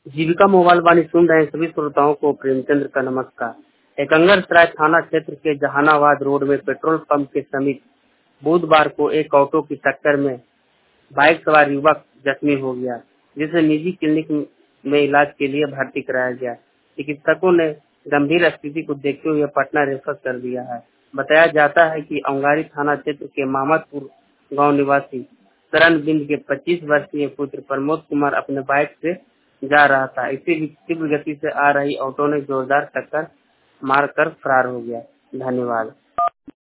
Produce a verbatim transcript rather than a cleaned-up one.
जीविका mobile वाणी सुन रहे सभी श्रोताओं को प्रेमचंद्र का नमस्कार। एकंगरसराय थाना क्षेत्र के जहानाबाद रोड में पेट्रोल पंप के समीप बुधवार को एक ऑटो की टक्कर में बाइक सवार युवक जख्मी हो गया, जिसे निजी क्लिनिक में इलाज के लिए भर्ती कराया गया। चिकित्सकों ने गंभीर स्थिति को देखते हुए पटना रेफर कर दिया है। बताया जाता है कि औंगारी थाना क्षेत्र के मामदपुर गांव निवासी करण बिंद के पच्चीस वर्षीय पुत्र प्रमोद कुमार अपने बाइक से जा रहा था। इसी बीच तीव्र गति से आ रही ऑटो ने जोरदार टक्कर मारकर फरार हो गया। धन्यवाद।